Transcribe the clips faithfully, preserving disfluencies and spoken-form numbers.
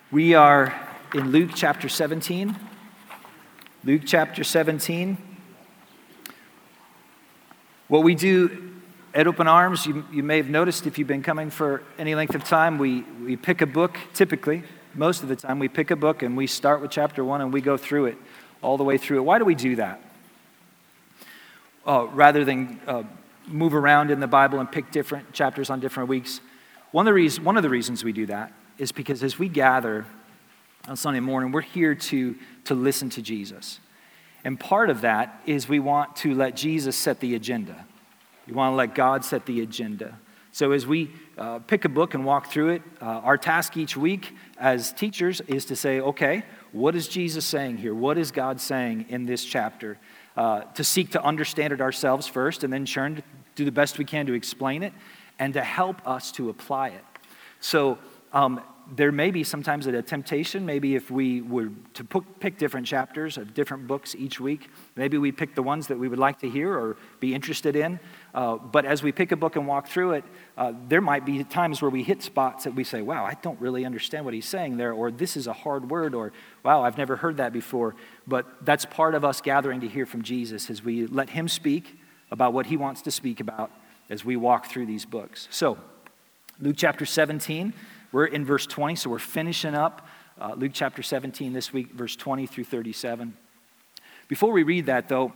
We are in Luke chapter seventeen. Luke chapter seventeen. What we do at Open Arms, you, you may have noticed if you've been coming for any length of time, we, we pick a book, typically, most of the time, we pick a book and we start with chapter one and we go through it, all the way through it. Why do we do that? Uh, rather than uh, move around in the Bible and pick different chapters on different weeks. One of the reasons, one of the reasons we do that is because as we gather on Sunday morning, we're here to, to listen to Jesus. And part of that is we want to let Jesus set the agenda. We want to let God set the agenda. So as we uh, pick a book and walk through it, uh, our task each week as teachers is to say, okay, what is Jesus saying here? What is God saying in this chapter? Uh, to seek to understand it ourselves first, and then turn to do the best we can to explain it, and to help us to apply it. So um, there may be sometimes a temptation, maybe if we were to pick different chapters of different books each week, maybe we pick the ones that we would like to hear or be interested in. Uh, but as we pick a book and walk through it, uh, there might be times where we hit spots that we say, wow, I don't really understand what he's saying there, or this is a hard word, or wow, I've never heard that before. But that's part of us gathering to hear from Jesus as we let him speak about what he wants to speak about as we walk through these books. So, Luke chapter seventeen, we're in verse twenty, so we're finishing up uh, Luke chapter seventeen this week, verse twenty through thirty-seven. Before we read that, though,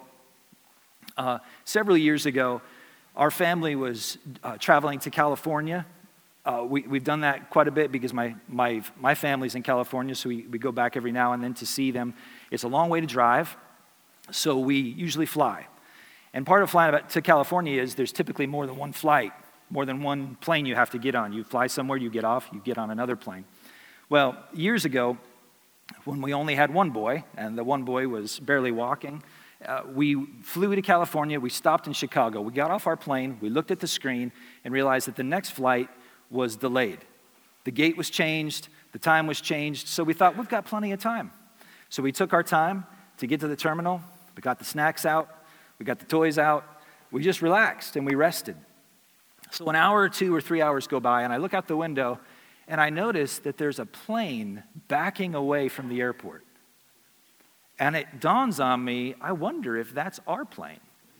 uh, several years ago, our family was uh, traveling to California. Uh, we, we've done that quite a bit because my my my family's in California, so we, we go back every now and then to see them. It's a long way to drive, so we usually fly. And part of flying to California is there's typically more than one flight, more than one plane you have to get on. You fly somewhere, you get off, you get on another plane. Well, years ago, when we only had one boy, and the one boy was barely walking, uh, we flew to California, we stopped in Chicago. We got off our plane, we looked at the screen, and realized that the next flight was delayed. The gate was changed, the time was changed, so we thought, we've got plenty of time. So we took our time to get to the terminal, we got the snacks out, we got the toys out, we just relaxed and we rested. So an hour or two or three hours go by, and I look out the window, and I notice that there's a plane backing away from the airport. And it dawns on me, I wonder if that's our plane.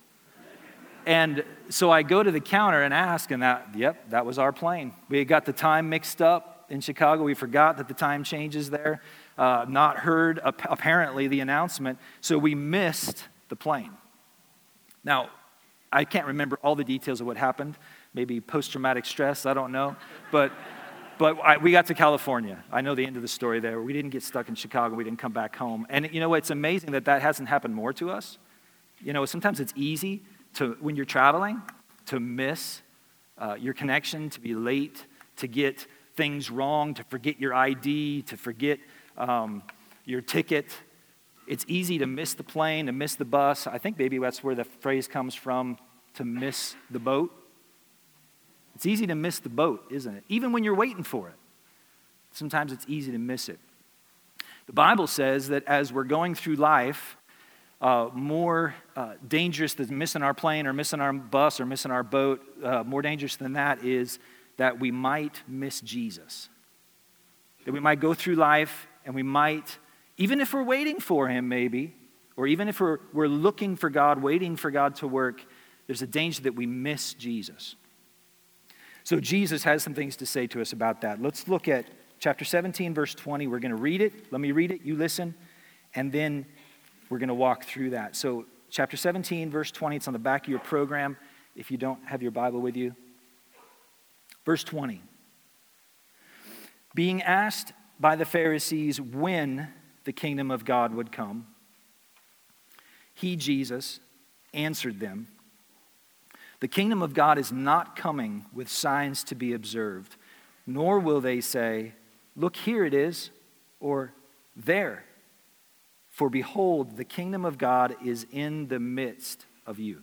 And so I go to the counter and ask, and that, yep, that was our plane. We had got the time mixed up in Chicago. We forgot that the time changes there. Uh, not heard, apparently, the announcement. So we missed the plane. Now, I can't remember all the details of what happened. Maybe post-traumatic stress, I don't know. But but I, we got to California. I know the end of the story there. We didn't get stuck in Chicago. We didn't come back home. And you know, it's amazing that that hasn't happened more to us. You know, sometimes it's easy to, when you're traveling, to miss uh, your connection, to be late, to get things wrong, to forget your I D, to forget um, your ticket. It's easy to miss the plane, to miss the bus. I think maybe that's where the phrase comes from, to miss the boat. It's easy to miss the boat, isn't it? Even when you're waiting for it. Sometimes it's easy to miss it. The Bible says that as we're going through life, uh, more uh, dangerous than missing our plane or missing our bus or missing our boat, uh, more dangerous than that is that we might miss Jesus. That we might go through life and we might, even if we're waiting for him maybe, or even if we're, we're looking for God, waiting for God to work, there's a danger that we miss Jesus. So Jesus has some things to say to us about that. Let's look at chapter seventeen, verse twenty. We're going to read it. Let me read it. You listen. And then we're going to walk through that. So chapter seventeen, verse twenty. It's on the back of your program if you don't have your Bible with you. Verse twenty. Being asked by the Pharisees when the kingdom of God would come, he, Jesus, answered them, "The kingdom of God is not coming with signs to be observed, nor will they say, 'Look, here it is,' or 'there.' For behold, the kingdom of God is in the midst of you."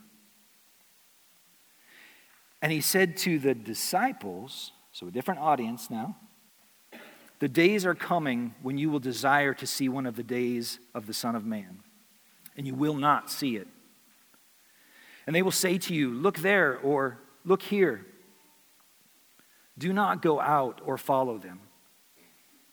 And he said to the disciples, so a different audience now, "The days are coming when you will desire to see one of the days of the Son of Man, and you will not see it. And they will say to you, 'Look there,' or 'Look here.' Do not go out or follow them.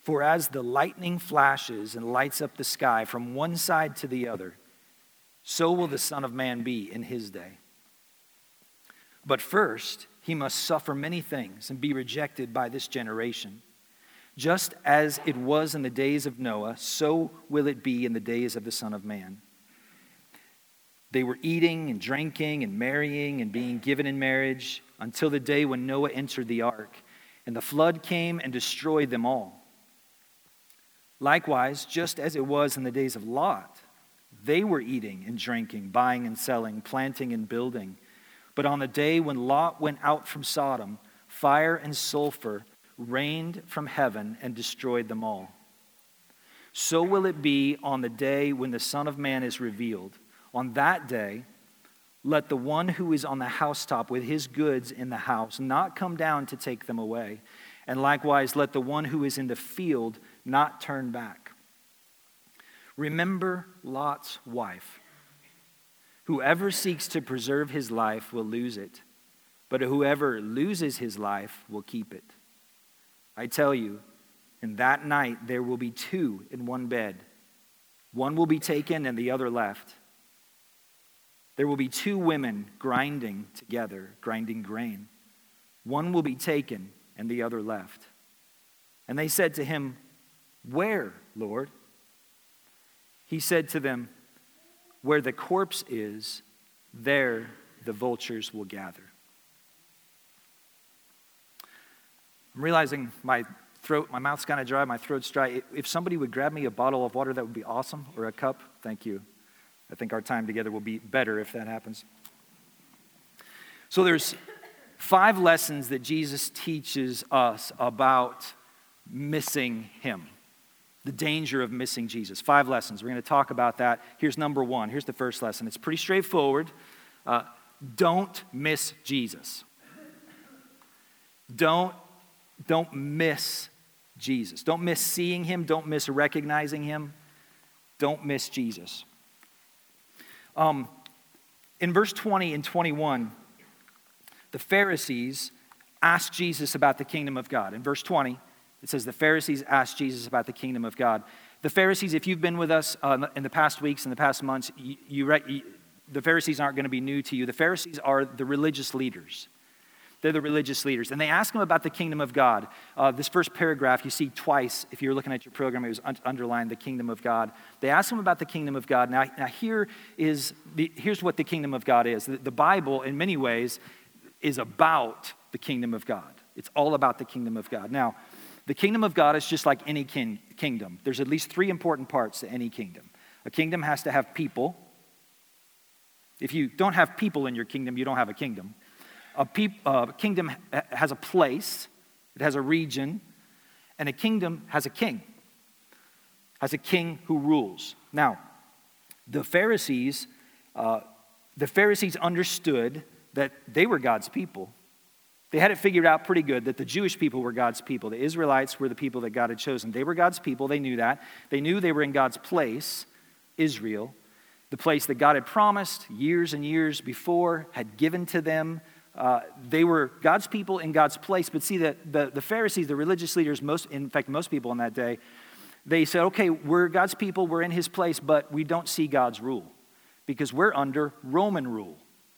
For as the lightning flashes and lights up the sky from one side to the other, so will the Son of Man be in his day. But first, he must suffer many things and be rejected by this generation. Just as it was in the days of Noah, so will it be in the days of the Son of Man. They were eating and drinking and marrying and being given in marriage until the day when Noah entered the ark, and the flood came and destroyed them all. Likewise, just as it was in the days of Lot, they were eating and drinking, buying and selling, planting and building. But on the day when Lot went out from Sodom, fire and sulfur rained from heaven and destroyed them all. So will it be on the day when the Son of Man is revealed. On that day, let the one who is on the housetop with his goods in the house not come down to take them away. And likewise, let the one who is in the field not turn back. Remember Lot's wife. Whoever seeks to preserve his life will lose it, but whoever loses his life will keep it. I tell you, in that night there will be two in one bed. One will be taken and the other left. There will be two women grinding together, grinding grain. One will be taken and the other left. And they said to him, "Where, Lord?" He said to them, "Where the corpse is, there the vultures will gather." I'm realizing my throat, my mouth's kind of dry, my throat's dry. If somebody would grab me a bottle of water, that would be awesome, or a cup. Thank you. I think our time together will be better if that happens. So there's five lessons that Jesus teaches us about missing him. The danger of missing Jesus. Five lessons. We're going to talk about that. Here's number one. Here's the first lesson. It's pretty straightforward. Uh, don't miss Jesus. Don't, don't miss Jesus. Don't miss seeing him. Don't miss recognizing him. Don't miss Jesus. Um, in verse twenty and twenty-one, the Pharisees asked Jesus about the kingdom of God. In verse twenty, it says the Pharisees asked Jesus about the kingdom of God. The Pharisees, if you've been with us uh, in the past weeks, in the past months, you, you, you, the Pharisees aren't going to be new to you. The Pharisees are the religious leaders. They're the religious leaders. And they ask them about the kingdom of God. Uh, this first paragraph you see twice. If you're looking at your program, it was un- underlined, the kingdom of God. They ask them about the kingdom of God. Now, now here is the, here's what the kingdom of God is. The, the Bible, in many ways, is about the kingdom of God. It's all about the kingdom of God. Now, the kingdom of God is just like any king, kingdom. There's at least three important parts to any kingdom. A kingdom has to have people. If you don't have people in your kingdom, you don't have a kingdom. A peop, uh, kingdom has a place, it has a region, and a kingdom has a king, has a king who rules. Now, the Pharisees, uh, the Pharisees understood that they were God's people. They had it figured out pretty good that the Jewish people were God's people. The Israelites were the people that God had chosen. They were God's people. They knew that. They knew they were in God's place, Israel, the place that God had promised years and years before, had given to them. Uh, they were God's people in God's place. But see, the, the, the Pharisees, the religious leaders, most, in fact, most people in that day, they said, okay, we're God's people, we're in his place, but we don't see God's rule because we're under Roman rule.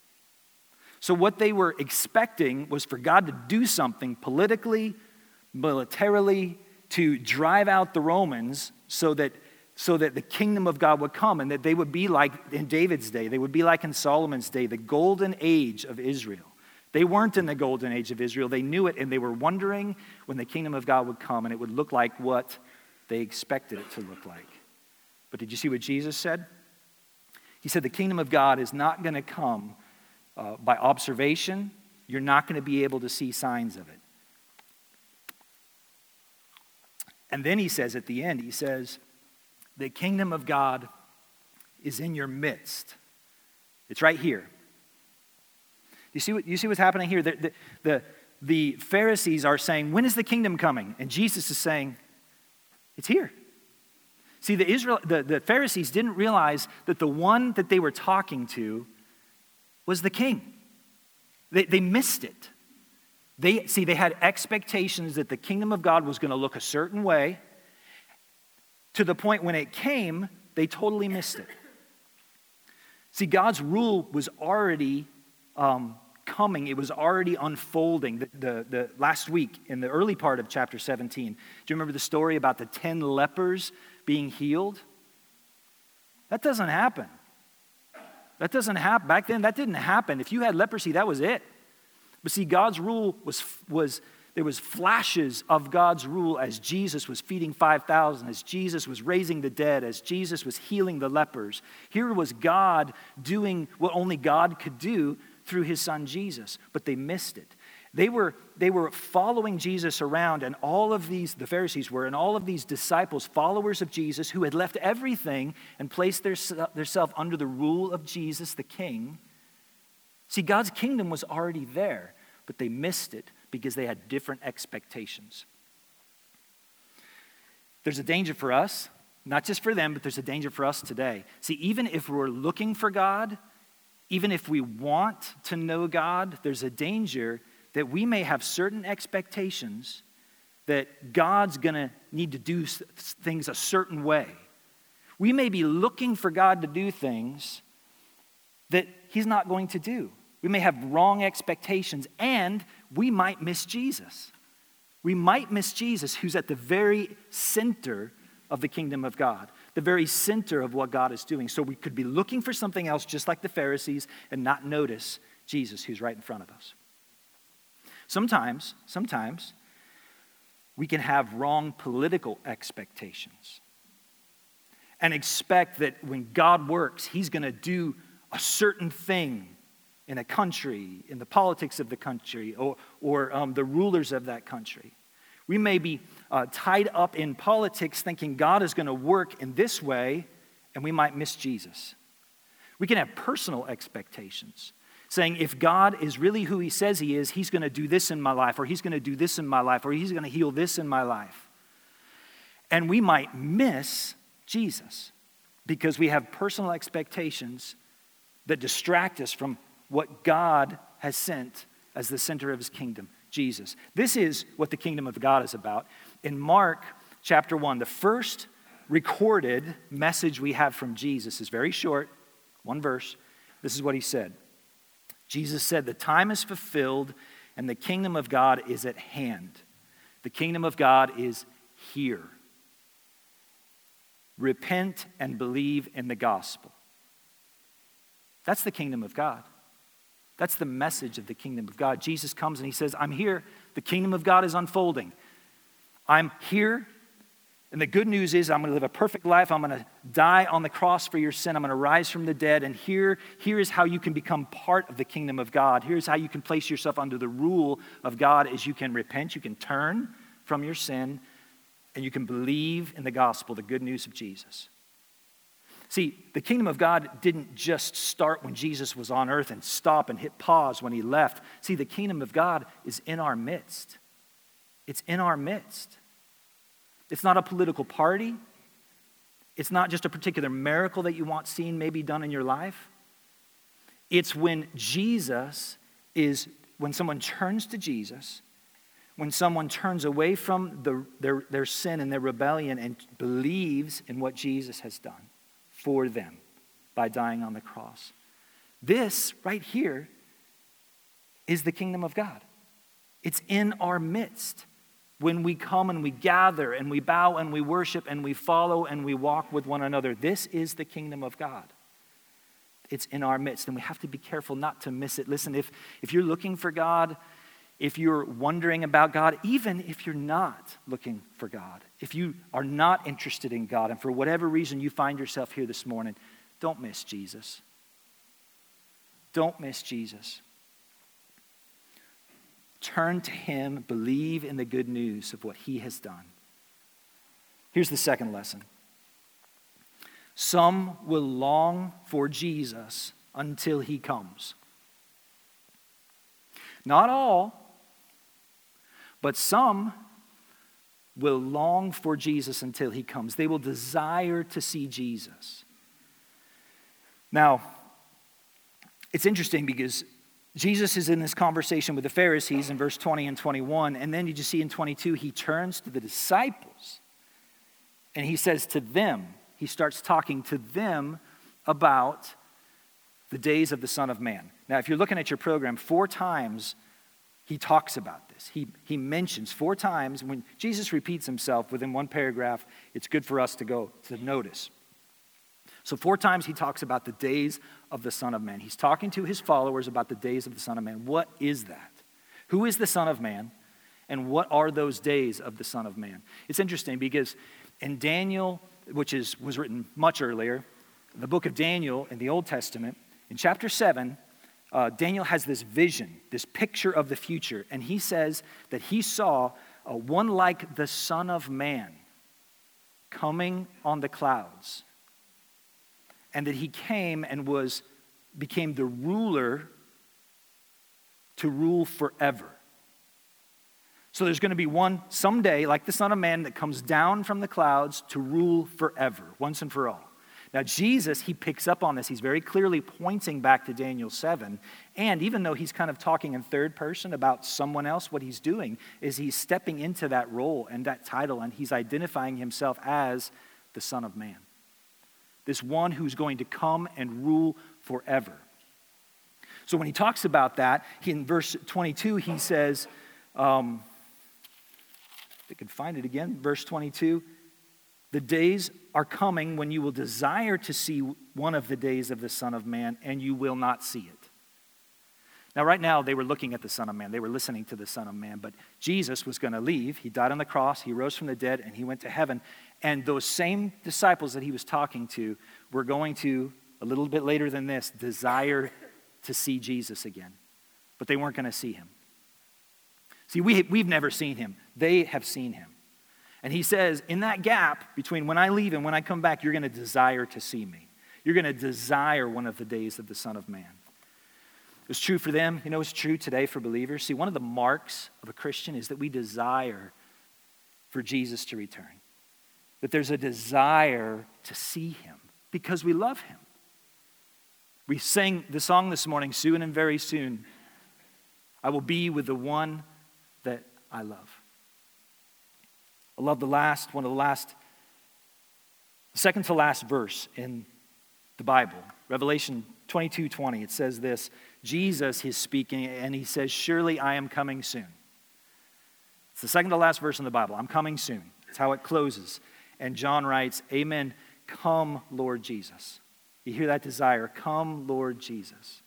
So what they were expecting was for God to do something politically, militarily, to drive out the Romans so that so that the kingdom of God would come and that they would be like in David's day, they would be like in Solomon's day, the golden age of Israel. They weren't in the golden age of Israel. They knew it, and they were wondering when the kingdom of God would come and it would look like what they expected it to look like. But did you see what Jesus said? He said the kingdom of God is not going to come uh, by observation. You're not going to be able to see signs of it. And then he says at the end, he says, the kingdom of God is in your midst. It's right here. You see what you see what's happening here? The, the, the, the Pharisees are saying, when is the kingdom coming? And Jesus is saying, it's here. See, the, Israel, the, the Pharisees didn't realize that the one that they were talking to was the king. They, they missed it. They, see, they had expectations that the kingdom of God was going to look a certain way, to the point when it came, they totally missed it. See, God's rule was already um, coming. It was already unfolding. The, the, the last week, in the early part of chapter seventeen, do you remember the story about the ten lepers being healed? That doesn't happen. That doesn't happen. Back then, that didn't happen. If you had leprosy, that was it. But see, God's rule was, was there was flashes of God's rule as Jesus was feeding five thousand, as Jesus was raising the dead, as Jesus was healing the lepers. Here was God doing what only God could do through his son Jesus, but they missed it. They were, they were following Jesus around, and all of these, the Pharisees were, and all of these disciples, followers of Jesus, who had left everything and placed their, theirself under the rule of Jesus, the King. See, God's kingdom was already there, but they missed it because they had different expectations. There's a danger for us, not just for them, but there's a danger for us today. See, even if we're looking for God, even if we want to know God, there's a danger that we may have certain expectations that God's going to need to do things a certain way. We may be looking for God to do things that he's not going to do. We may have wrong expectations, and we might miss Jesus. We might miss Jesus, who's at the very center of the kingdom of God, the very center of what God is doing. So we could be looking for something else, just like the Pharisees, and not notice Jesus, who's right in front of us. Sometimes, sometimes, we can have wrong political expectations and expect that when God works, he's going to do a certain thing in a country, in the politics of the country, or, or um, the rulers of that country. We may be uh, tied up in politics thinking God is going to work in this way, and we might miss Jesus. We can have personal expectations, saying if God is really who he says he is, he's going to do this in my life, or he's going to do this in my life, or he's going to heal this in my life. And we might miss Jesus because we have personal expectations that distract us from what God has sent as the center of his kingdom, Jesus. This is what the kingdom of God is about. In Mark chapter one, the first recorded message we have from Jesus is very short, one verse. This is what he said. Jesus said, "The time is fulfilled and the kingdom of God is at hand." The kingdom of God is here. Repent and believe in the gospel. That's the kingdom of God. That's the message of the kingdom of God. Jesus comes and he says, I'm here. The kingdom of God is unfolding. I'm here. And the good news is I'm going to live a perfect life. I'm going to die on the cross for your sin. I'm going to rise from the dead. And here, here is how you can become part of the kingdom of God. Here's how you can place yourself under the rule of God is you can repent, you can turn from your sin, and you can believe in the gospel, the good news of Jesus. See, the kingdom of God didn't just start when Jesus was on earth and stop and hit pause when he left. See, the kingdom of God is in our midst. It's in our midst. It's not a political party. It's not just a particular miracle that you want seen maybe done in your life. It's when Jesus is, when someone turns to Jesus, when someone turns away from the, their, their sin and their rebellion and believes in what Jesus has done for them by dying on the cross. This right here is the kingdom of God. It's in our midst. When we come and we gather and we bow and we worship and we follow and we walk with one another, this is the kingdom of God. It's in our midst, and we have to be careful not to miss it. Listen, if, if you're looking for God, if you're wondering about God, even if you're not looking for God, if you are not interested in God, and for whatever reason you find yourself here this morning, don't miss Jesus. Don't miss Jesus. Turn to him, believe in the good news of what he has done. Here's the second lesson. Some will long for Jesus until he comes. Not all, but some will long for Jesus until he comes. They will desire to see Jesus. Now, it's interesting because Jesus is in this conversation with the Pharisees in verse twenty and twenty-one, and then you just see in twenty-two, he turns to the disciples And he says to them, he starts talking to them about the days of the Son of Man. Now, if you're looking at your program, four times he talks about this. He, he mentions four times, when Jesus repeats himself within one paragraph, it's good for us to go to notice. So four times he talks about the days of the Son of Man. He's talking to his followers about the days of the Son of Man. What is that? Who is the Son of Man? And what are those days of the Son of Man? It's interesting because in Daniel, which is was written much earlier, the book of Daniel in the Old Testament, in chapter seven, uh, Daniel has this vision, this picture of the future, and he says that he saw uh, one like the Son of Man coming on the clouds, and that he came and was became the ruler to rule forever. So there's going to be one someday, like the Son of Man, that comes down from the clouds to rule forever, once and for all. Now Jesus, he picks up on this. He's very clearly pointing back to Daniel seven. And even though he's kind of talking in third person about someone else, what he's doing is he's stepping into that role and that title, and he's identifying himself as the Son of Man. This one who's going to come and rule forever. So when he talks about that, he, in verse twenty-two, he says, um, if I can find it again, verse twenty-two, the days are coming when you will desire to see one of the days of the Son of Man, and you will not see it. Now, right now, they were looking at the Son of Man. They were listening to the Son of Man. But Jesus was going to leave. He died on the cross. He rose from the dead, and he went to heaven. And those same disciples that he was talking to were going to, a little bit later than this, desire to see Jesus again. But they weren't going to see him. See, we, we've never seen him. They have seen him. And he says, in that gap between when I leave and when I come back, you're going to desire to see me. You're going to desire one of the days of the Son of Man. It was true for them. You know, it's true today for believers. See, one of the marks of a Christian is that we desire for Jesus to return. That there's a desire to see him because we love him. We sang the song this morning, soon and very soon, I will be with the one that I love. I love the last, one of the last, second to last verse in the Bible, Revelation twenty-two twenty. It says this, Jesus is speaking, and he says, surely I am coming soon. It's the second to last verse in the Bible. I'm coming soon. It's how it closes. And John writes, amen, come, Lord Jesus. You hear that desire, come, Lord Jesus.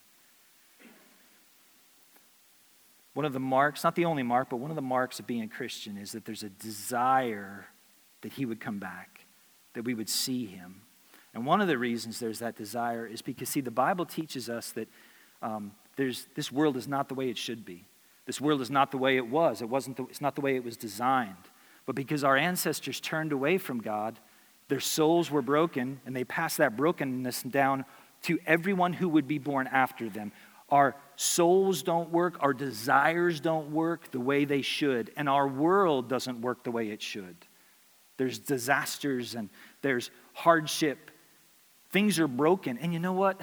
One of the marks, not the only mark, but one of the marks of being a Christian is that there's a desire that he would come back, that we would see him. And one of the reasons there's that desire is because, see, the Bible teaches us that um, there's this world is not the way it should be. This world is not the way it was. It wasn't. The, it's not the way it was designed. But because our ancestors turned away from God, their souls were broken, and they passed that brokenness down to everyone who would be born after them. Our souls don't work, our desires don't work the way they should, and our world doesn't work the way it should. There's disasters and there's hardship. Things are broken. And you know what?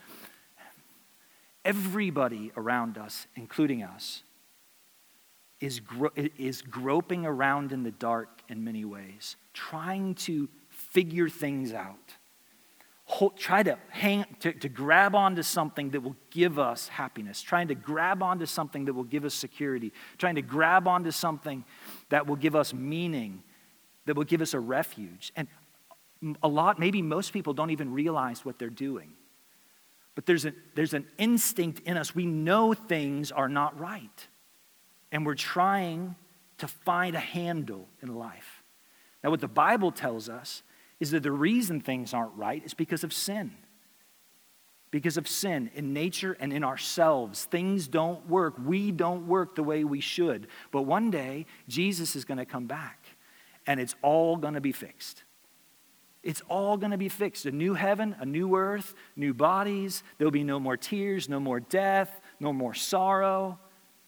Everybody around us, including us, is, gro- is groping around in the dark in many ways, trying to figure things out. Hold, try to hang, to, to grab onto something that will give us happiness, trying to grab onto something that will give us security, trying to grab onto something that will give us meaning, that will give us a refuge. And a lot, maybe most people don't even realize what they're doing. But there's, a, there's an instinct in us. We know things are not right. And we're trying to find a handle in life. Now, what the Bible tells us is that the reason things aren't right is because of sin. Because of sin in nature and in ourselves. Things don't work. We don't work the way we should. But one day, Jesus is going to come back, and it's all going to be fixed. It's all going to be fixed. A new heaven, a new earth, new bodies. There'll be no more tears, no more death, no more sorrow.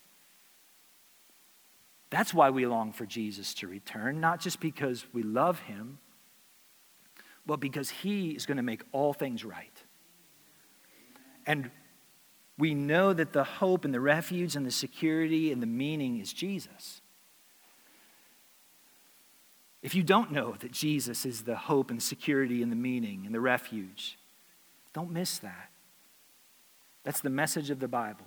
That's why we long for Jesus to return, not just because we love him, but because he is going to make all things right. And we know that the hope and the refuge and the security and the meaning is Jesus. if you don't know that Jesus is the hope and security and the meaning and the refuge, don't miss that. That's the message of the Bible.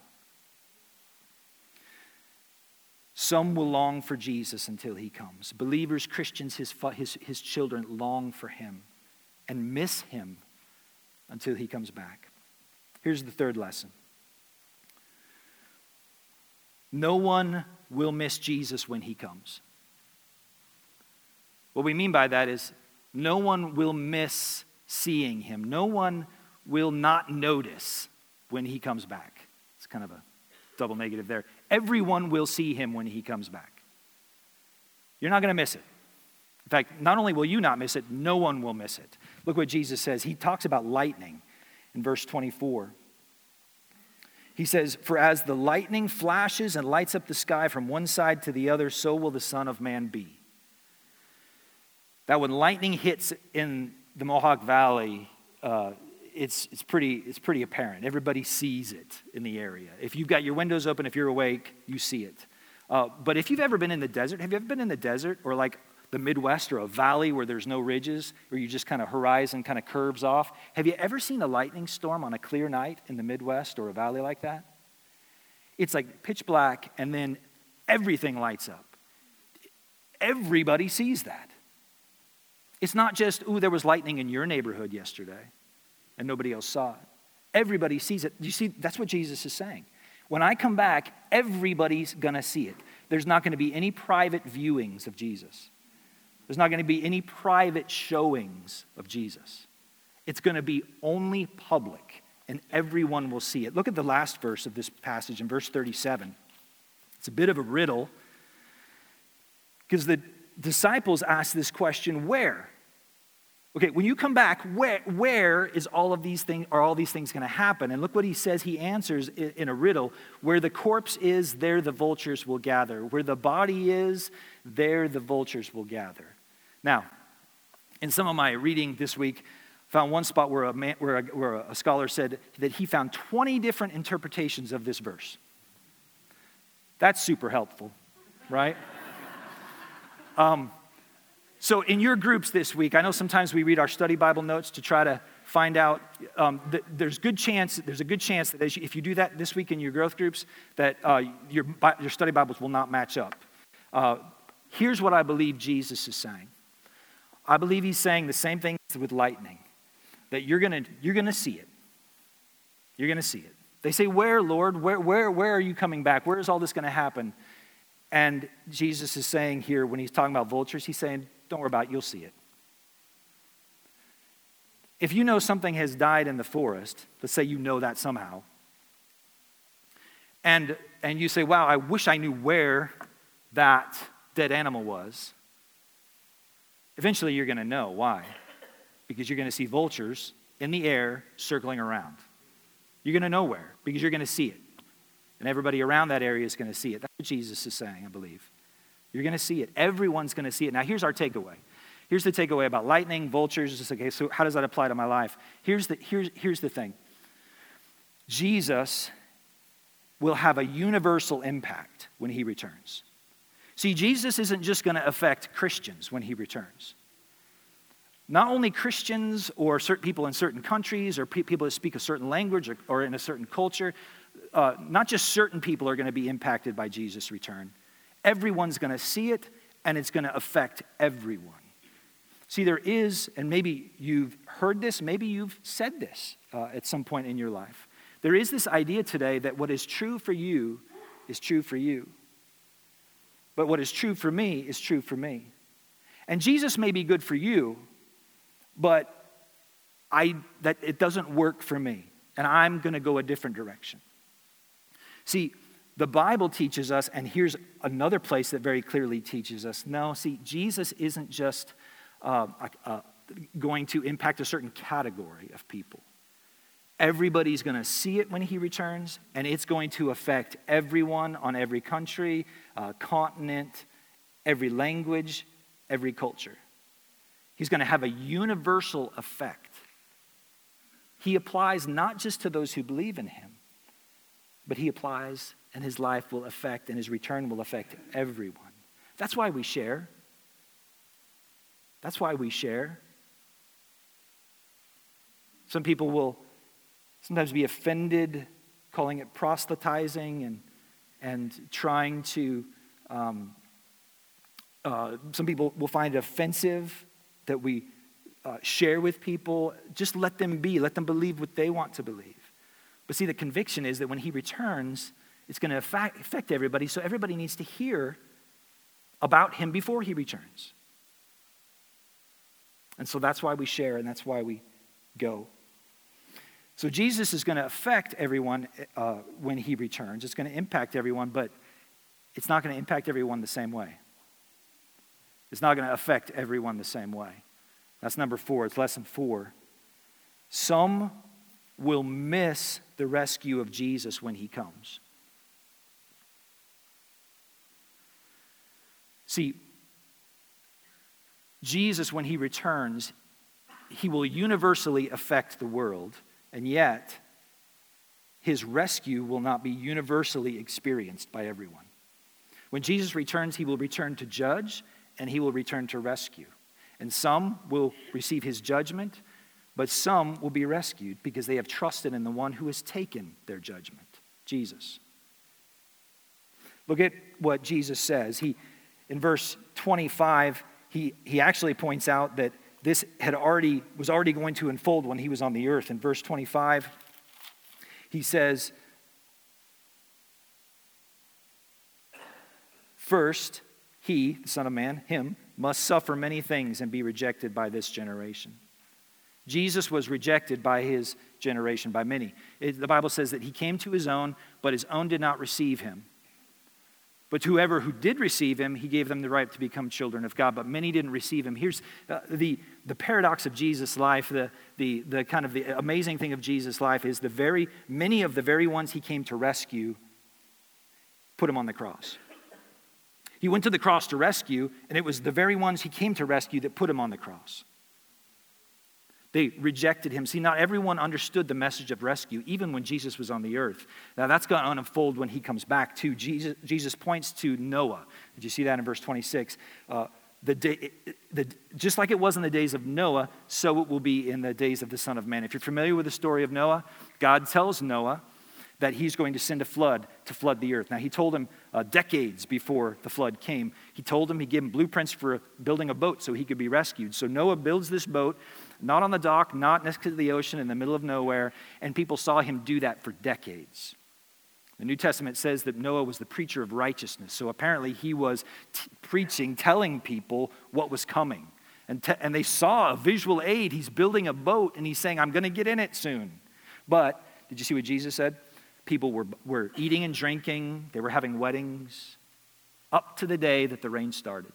Some will long for Jesus until he comes. Believers, Christians, his, his, his children long for him and miss him until he comes back. Here's the third lesson. No one will miss Jesus when he comes. What we mean by that is no one will miss seeing him. No one will not notice when he comes back. It's kind of a double negative there. Everyone will see him when he comes back. You're not going to miss it. In fact, not only will you not miss it, no one will miss it. Look what Jesus says. He talks about lightning in verse twenty-four. He says, "For as the lightning flashes and lights up the sky from one side to the other, so will the Son of Man be." That when lightning hits in the Mohawk Valley, uh, it's, it's, pretty, it's pretty apparent. Everybody sees it in the area. If you've got your windows open, if you're awake, you see it. Uh, but if you've ever been in the desert, have you ever been in the desert or like the Midwest or a valley where there's no ridges, where you just kind of horizon kind of curves off? Have you ever seen a lightning storm on a clear night in the Midwest or a valley like that? It's like pitch black and then everything lights up. Everybody sees that. It's not just, ooh, there was lightning in your neighborhood yesterday and nobody else saw it. Everybody sees it. You see, that's what Jesus is saying. When I come back, everybody's going to see it. There's not going to be any private viewings of Jesus. There's not going to be any private showings of Jesus. It's going to be only public, and everyone will see it. Look at the last verse of this passage in verse thirty-seven. It's a bit of a riddle because the disciples ask this question, where? Okay, when you come back, where, where is all of these things, are all these things going to happen? And look what he says. He answers in a riddle. Where the corpse is, there the vultures will gather. Where the body is, there the vultures will gather. Now, in some of my reading this week, I found one spot where a, man, where, a, where a scholar said that he found twenty different interpretations of this verse. That's super helpful, right? um, So in your groups this week, I know sometimes we read our study Bible notes to try to find out. Um, that there's good chance. There's a good chance that as you, if you do that this week in your growth groups, that uh, your your study Bibles will not match up. Uh, here's what I believe Jesus is saying. I believe he's saying the same thing with lightning, that you're gonna you're gonna see it. You're gonna see it. They say, "Where, Lord? Where where where are you coming back? Where is all this going to happen?" And Jesus is saying here, when he's talking about vultures, he's saying, don't worry about it, you'll see it. If you know something has died in the forest, let's say you know that somehow, and, and you say, wow, I wish I knew where that dead animal was, eventually you're going to know. Why? Because you're going to see vultures in the air circling around. You're going to know where, because you're going to see it. And everybody around that area is going to see it. That's what Jesus is saying, I believe. You're going to see it. Everyone's going to see it. Now, here's our takeaway. Here's the takeaway about lightning, vultures. Just okay, so how does that apply to my life? Here's the, here's, here's the thing. Jesus will have a universal impact when he returns. See, Jesus isn't just going to affect Christians when he returns. Not only Christians or certain people in certain countries or pe- people that speak a certain language or, or in a certain culture, uh, not just certain people are going to be impacted by Jesus' return. Everyone's going to see it, and it's going to affect everyone. See, there is, and maybe you've heard this, maybe you've said this uh, at some point in your life. There is this idea today that what is true for you is true for you. But what is true for me is true for me. And Jesus may be good for you, but I that it doesn't work for me, and I'm going to go a different direction. See, the Bible teaches us, and here's another place that very clearly teaches us, no, see, Jesus isn't just uh, uh, going to impact a certain category of people. Everybody's going to see it when he returns, and it's going to affect everyone on every country, uh, continent, every language, every culture. He's going to have a universal effect. He applies not just to those who believe in him, but he applies, and his life will affect, and his return will affect everyone. That's why we share. That's why we share. Some people will sometimes be offended, calling it proselytizing and, and trying to, um, uh, some people will find it offensive that we uh, share with people. Just let them be, let them believe what they want to believe. But see, the conviction is that when he returns, it's going to affect everybody, so everybody needs to hear about him before he returns. And so that's why we share, and that's why we go. So Jesus is going to affect everyone uh, when he returns. It's going to impact everyone, but it's not going to impact everyone the same way. It's not going to affect everyone the same way. That's number four. It's lesson four. Some will miss the rescue of Jesus when he comes. See, Jesus, when he returns, he will universally affect the world, and yet his rescue will not be universally experienced by everyone. When Jesus returns, he will return to judge, and he will return to rescue. And some will receive his judgment, but some will be rescued because they have trusted in the one who has taken their judgment, Jesus. Look at what Jesus says. He, in verse twenty-five, he, he actually points out that this had already was already going to unfold when he was on the earth. In verse twenty-five, he says, first, he, the Son of Man, him, must suffer many things and be rejected by this generation. Jesus was rejected by his generation, by many. It, the Bible says that he came to his own, but his own did not receive him. But to whoever who did receive him, he gave them the right to become children of God. But many didn't receive him. Here's uh, the, the paradox of Jesus' life, the, the, the kind of the amazing thing of Jesus' life is the very, many of the very ones he came to rescue put him on the cross. He went to the cross to rescue, and it was the very ones he came to rescue that put him on the cross. They rejected him. See, not everyone understood the message of rescue, even when Jesus was on the earth. Now, that's going to unfold when he comes back, too. Jesus, Jesus points to Noah. Did you see that in verse twenty-six? Uh, the day, the, just like it was in the days of Noah, so it will be in the days of the Son of Man. If you're familiar with the story of Noah, God tells Noah that he's going to send a flood to flood the earth. Now, he told him uh, decades before the flood came. He told him, he gave him blueprints for building a boat so he could be rescued. So Noah builds this boat, not on the dock, not next to the ocean, in the middle of nowhere, and people saw him do that for decades. The New Testament says that Noah was the preacher of righteousness. So apparently he was t- preaching, telling people what was coming. And, te- and they saw a visual aid. He's building a boat, and he's saying, I'm going to get in it soon. But did you see what Jesus said? People were, were eating and drinking. They were having weddings up to the day that the rain started.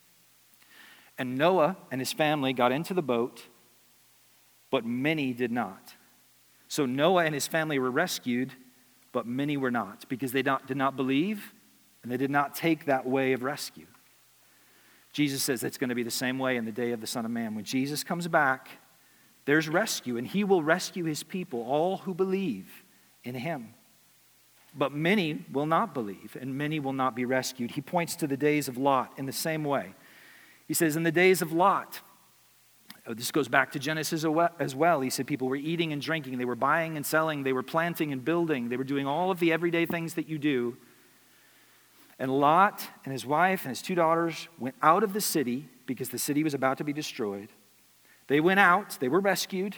And Noah and his family got into the boat, but many did not. So Noah and his family were rescued, but many were not, because they not, did not believe, and they did not take that way of rescue. Jesus says it's going to be the same way in the day of the Son of Man. When Jesus comes back, there's rescue, and he will rescue his people, all who believe in him. But many will not believe, and many will not be rescued. He points to the days of Lot in the same way. He says, in the days of Lot, oh, this goes back to Genesis as well. He said people were eating and drinking, they were buying and selling, they were planting and building, they were doing all of the everyday things that you do. And Lot and his wife and his two daughters went out of the city because the city was about to be destroyed. They went out, they were rescued,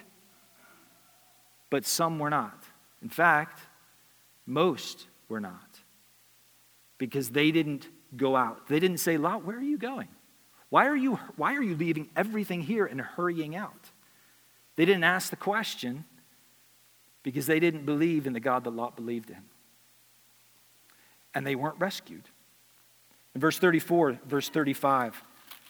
but some were not. In fact, most were not, because they didn't go out. They didn't say, Lot, where are you going? Why are you, why are you leaving everything here and hurrying out? They didn't ask the question because they didn't believe in the God that Lot believed in. And they weren't rescued. In verse thirty-four, verse thirty-five,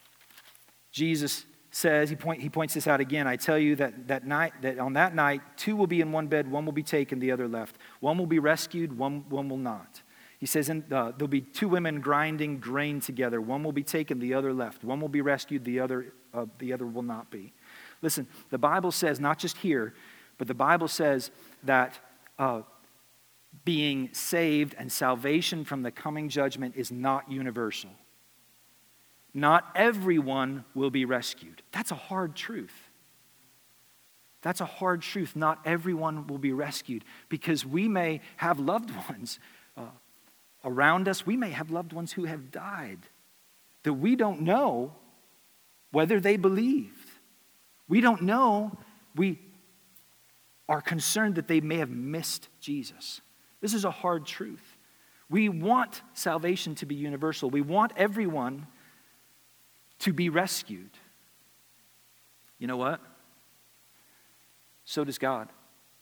Jesus says, he, point, he points this out again, I tell you that, that night that on that night, two will be in one bed, one will be taken, the other left. One will be rescued, one, one will not. He says in, uh, there'll be two women grinding grain together. One will be taken, the other left. One will be rescued, the other, uh, the other will not be. Listen, the Bible says, not just here, but the Bible says that uh, being saved and salvation from the coming judgment is not universal. Not everyone will be rescued. That's a hard truth. That's a hard truth. Not everyone will be rescued because we may have loved ones uh, around us. We may have loved ones who have died that we don't know whether they believed. We don't know. We are concerned that they may have missed Jesus. This is a hard truth. We want salvation to be universal. We want everyone to be rescued. You know what? So does God.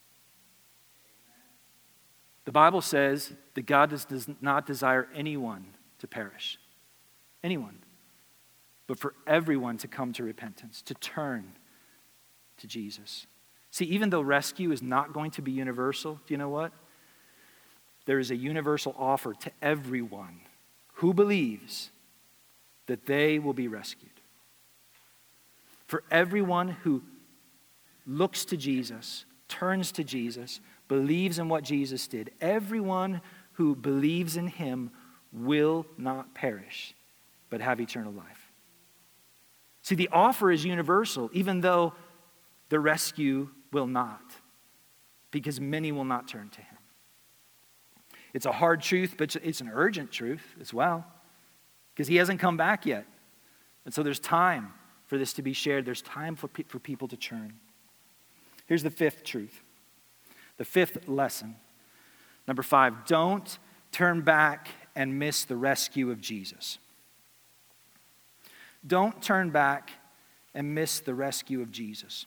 The Bible says that God does, does not desire anyone to perish. Anyone. But for everyone to come to repentance, to turn to Jesus. See, even though rescue is not going to be universal, do you know what? There is a universal offer to everyone who believes that they will be rescued. For everyone who looks to Jesus, turns to Jesus, believes in what Jesus did, everyone who believes in him will not perish, but have eternal life. See, the offer is universal, even though the rescue will not, because many will not turn to him. It's a hard truth, but it's an urgent truth as well, because he hasn't come back yet. And so there's time for this to be shared. There's time for, pe- for people to turn. Here's the fifth truth, the fifth lesson. Number five, don't turn back and miss the rescue of Jesus. Don't turn back and miss the rescue of Jesus.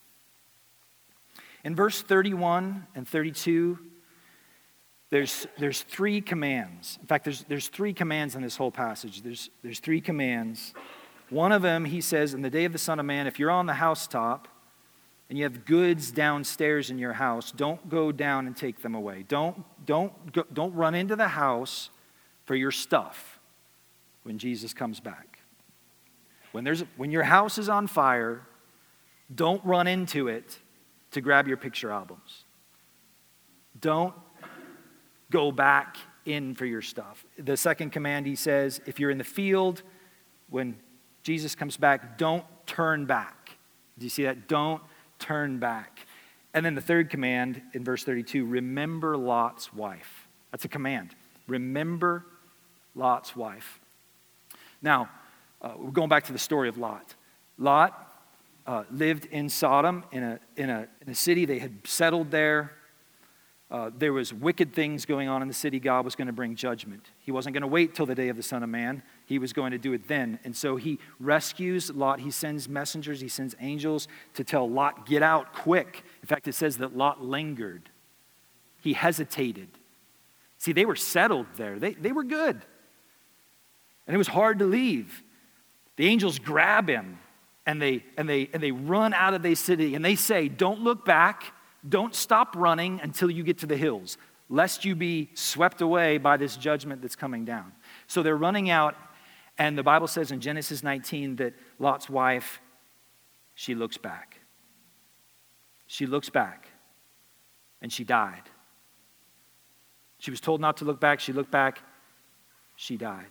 In verse thirty-one and thirty-two, there's, there's three commands. In fact, there's, there's three commands in this whole passage. There's, there's three commands. One of them, he says, in the day of the Son of Man, if you're on the housetop and you have goods downstairs in your house, don't go down and take them away. Don't, don't, go, don't run into the house for your stuff when Jesus comes back. When, there's, when your house is on fire, don't run into it to grab your picture albums. Don't go back in for your stuff. The second command, he says, if you're in the field, when Jesus comes back, don't turn back. Do you see that? Don't turn back. And then the third command in verse thirty-two, remember Lot's wife. That's a command. Remember Lot's wife. Now, uh, we're going back to the story of Lot. Lot uh, lived in Sodom, in a, in, a, in a city. They had settled there. Uh, there was wicked things going on in the city. God was going to bring judgment. He wasn't going to wait till the day of the Son of Man. He was going to do it then. And so he rescues Lot. He sends messengers. He sends angels to tell Lot, get out quick. In fact, it says that Lot lingered. He hesitated. See, they were settled there. They, they were good. And it was hard to leave. The angels grab him and they, and they, and they run out of the city. And they say, don't look back. Don't stop running until you get to the hills, lest you be swept away by this judgment that's coming down. So they're running out, and the Bible says in Genesis nineteen that Lot's wife, she looks back. She looks back, and she died. She was told not to look back. She looked back. She died.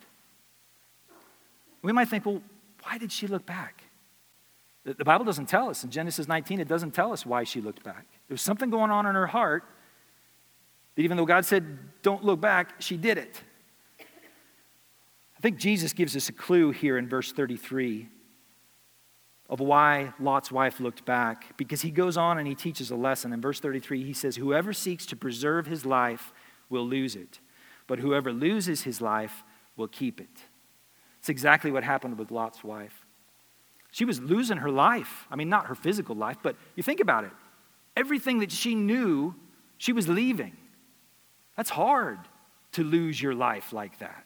We might think, well, why did she look back? The Bible doesn't tell us. In Genesis nineteen, it doesn't tell us why she looked back. There was something going on in her heart that even though God said, don't look back, she did it. I think Jesus gives us a clue here in verse thirty-three of why Lot's wife looked back, because he goes on and he teaches a lesson. In verse thirty-three, he says, whoever seeks to preserve his life will lose it, but whoever loses his life will keep it. It's exactly what happened with Lot's wife. She was losing her life. I mean, not her physical life, but you think about it. Everything that she knew, she was leaving. That's hard to lose your life like that.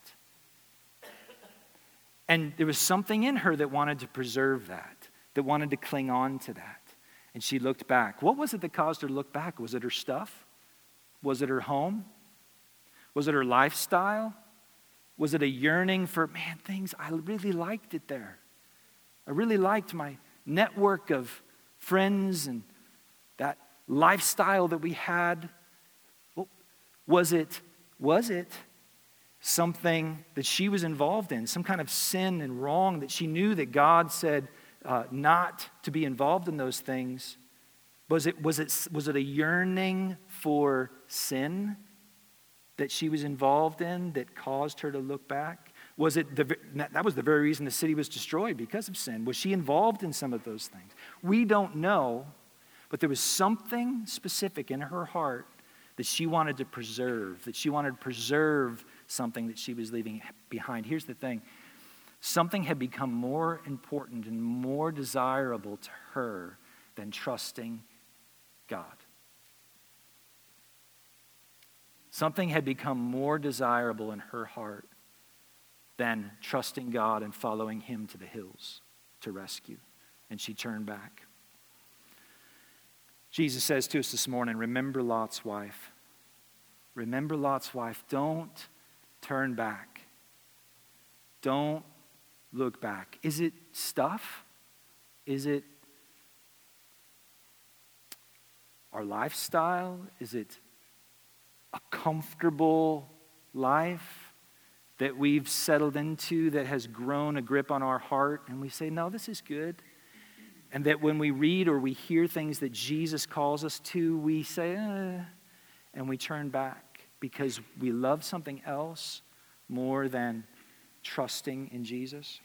And there was something in her that wanted to preserve that, that wanted to cling on to that. And she looked back. What was it that caused her to look back? Was it her stuff? Was it her home? Was it her lifestyle? Was it a yearning for, man, things, I really liked it there. I really liked my network of friends and that lifestyle that we had. Well, was it, was it something that she was involved in, some kind of sin and wrong that she knew that God said uh, not to be involved in those things? Was it, was it, was it a yearning for sin that she was involved in that caused her to look back? Was it the, that was the very reason the city was destroyed, because of sin? Was she involved in some of those things? We don't know, but there was something specific in her heart that she wanted to preserve, that she wanted to preserve something that she was leaving behind. Here's the thing. Something had become more important and more desirable to her than trusting God. Something had become more desirable in her heart than trusting God and following him to the hills to rescue. And she turned back. Jesus says to us this morning, remember Lot's wife. Remember Lot's wife. Don't turn back. Don't look back. Is it stuff? Is it our lifestyle? Is it a comfortable life that we've settled into that has grown a grip on our heart? And we say, no, this is good. And that when we read or we hear things that Jesus calls us to, we say, eh, and we turn back because we love something else more than trusting in Jesus?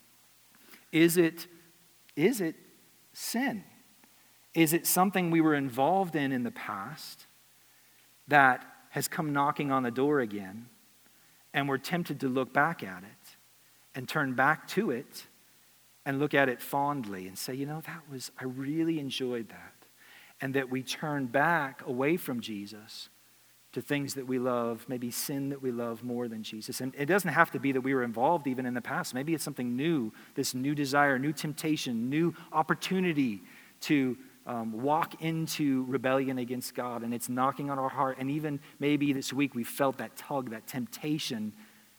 Is it, is it sin? Is it something we were involved in in the past that has come knocking on the door again, and we're tempted to look back at it and turn back to it and look at it fondly and say, you know, that was, I really enjoyed that. And that we turn back away from Jesus to things that we love, maybe sin that we love more than Jesus. And it doesn't have to be that we were involved even in the past. Maybe it's something new, this new desire, new temptation, new opportunity to um, walk into rebellion against God. And it's knocking on our heart. And even maybe this week we felt that tug, that temptation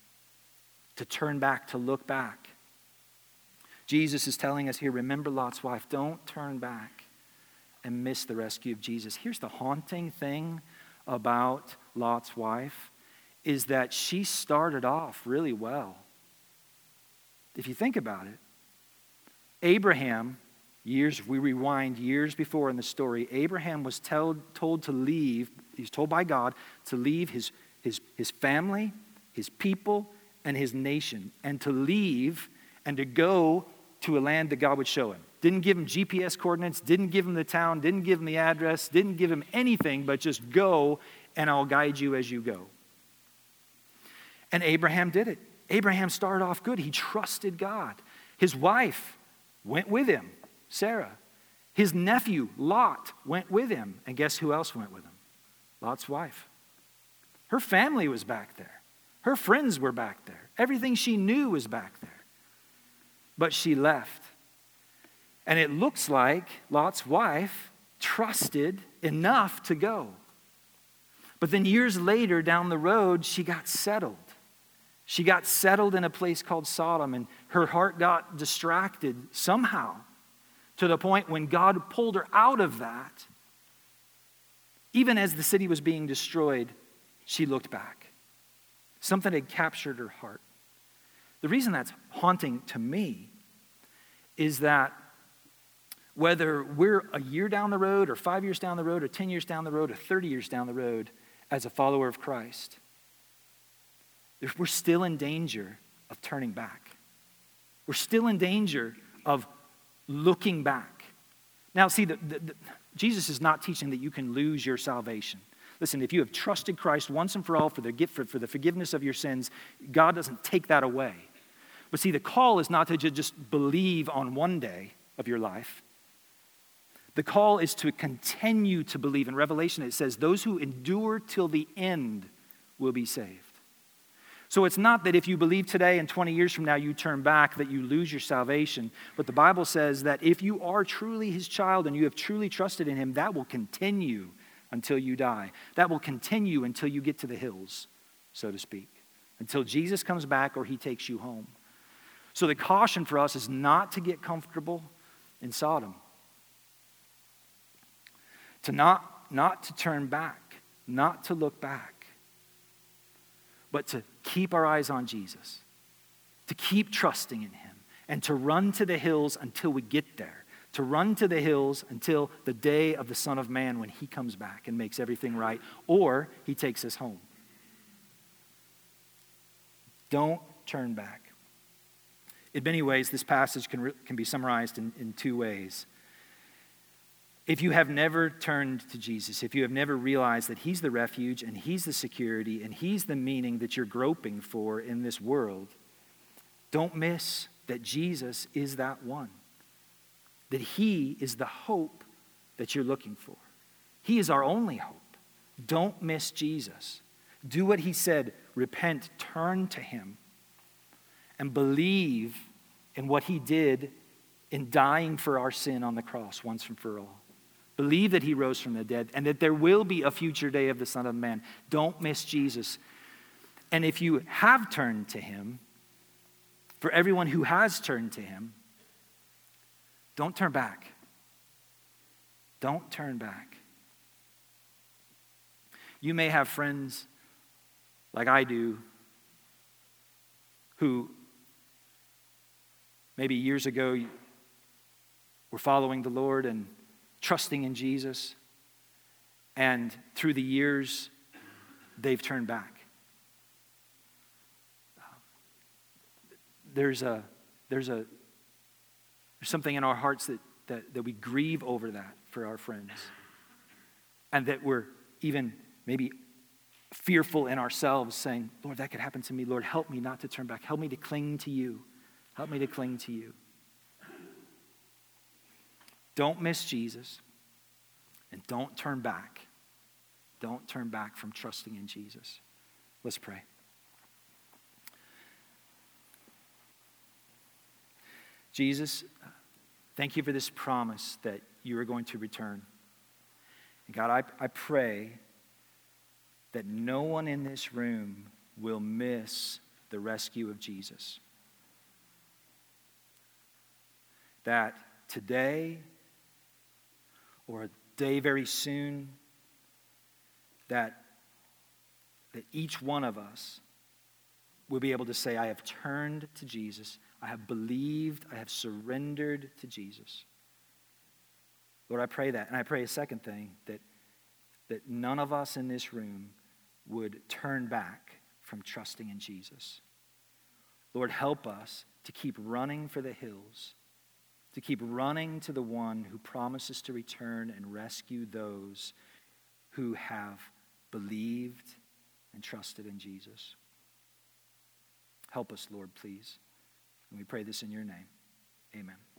to turn back, to look back. Jesus is telling us here, remember Lot's wife. Don't turn back and miss the rescue of Jesus. Here's the haunting thing about Lot's wife, is that she started off really well. If you think about it, Abraham, years, we rewind years before in the story, Abraham was told, told to leave, he's told by God to leave his, his, his family, his people, and his nation, and to leave and to go to a land that God would show him. Didn't give him G P S coordinates, didn't give him the town, didn't give him the address, didn't give him anything, but just go and I'll guide you as you go. And Abraham did it. Abraham started off good. He trusted God. His wife went with him, Sarah. His nephew, Lot, went with him. And guess who else went with him? Lot's wife. Her family was back there. Her friends were back there. Everything she knew was back there. But she left. And it looks like Lot's wife trusted enough to go. But then years later down the road, she got settled. She got settled in a place called Sodom, and her heart got distracted somehow to the point when God pulled her out of that. Even as the city was being destroyed, she looked back. Something had captured her heart. The reason that's haunting to me is that whether we're a year down the road or five years down the road or ten years down the road or thirty years down the road as a follower of Christ, we're still in danger of turning back. We're still in danger of looking back. Now, see, the, the, the, Jesus is not teaching that you can lose your salvation. Listen, if you have trusted Christ once and for all for the gift, for, for the forgiveness of your sins, God doesn't take that away. But see, the call is not to just believe on one day of your life. The call is to continue to believe. In Revelation, it says, those who endure till the end will be saved. So it's not that if you believe today and twenty years from now you turn back that you lose your salvation. But the Bible says that if you are truly his child and you have truly trusted in him, that will continue until you die. That will continue until you get to the hills, so to speak. Until Jesus comes back or he takes you home. So the caution for us is not to get comfortable in Sodom. To not, not to turn back, not to look back, but to keep our eyes on Jesus, to keep trusting in him, and to run to the hills until we get there, to run to the hills until the day of the Son of Man when he comes back and makes everything right, or he takes us home. Don't turn back. In many ways, this passage can, can be summarized in, in two ways. If you have never turned to Jesus, if you have never realized that he's the refuge and he's the security and he's the meaning that you're groping for in this world, don't miss that Jesus is that one. That he is the hope that you're looking for. He is our only hope. Don't miss Jesus. Do what he said. Repent, turn to him, and believe in what he did in dying for our sin on the cross once and for all. Believe that he rose from the dead and that there will be a future day of the Son of Man. Don't miss Jesus. And if you have turned to him, for everyone who has turned to him, don't turn back. Don't turn back. You may have friends like I do who maybe years ago were following the Lord and trusting in Jesus, and through the years, they've turned back. There's a there's a there's something in our hearts that, that, that we grieve over that for our friends, and that we're even maybe fearful in ourselves, saying, Lord, that could happen to me. Lord, help me not to turn back. Help me to cling to you. Help me to cling to you. Don't miss Jesus, and don't turn back. Don't turn back from trusting in Jesus. Let's pray. Jesus, thank you for this promise that you are going to return. And God, I, I pray that no one in this room will miss the rescue of Jesus. That today, or a day very soon, that, that each one of us will be able to say, I have turned to Jesus, I have believed, I have surrendered to Jesus. Lord, I pray that. And I pray a second thing, that, that none of us in this room would turn back from trusting in Jesus. Lord, help us to keep running for the hills, to keep running to the one who promises to return and rescue those who have believed and trusted in Jesus. Help us, Lord, please. And we pray this in your name. Amen.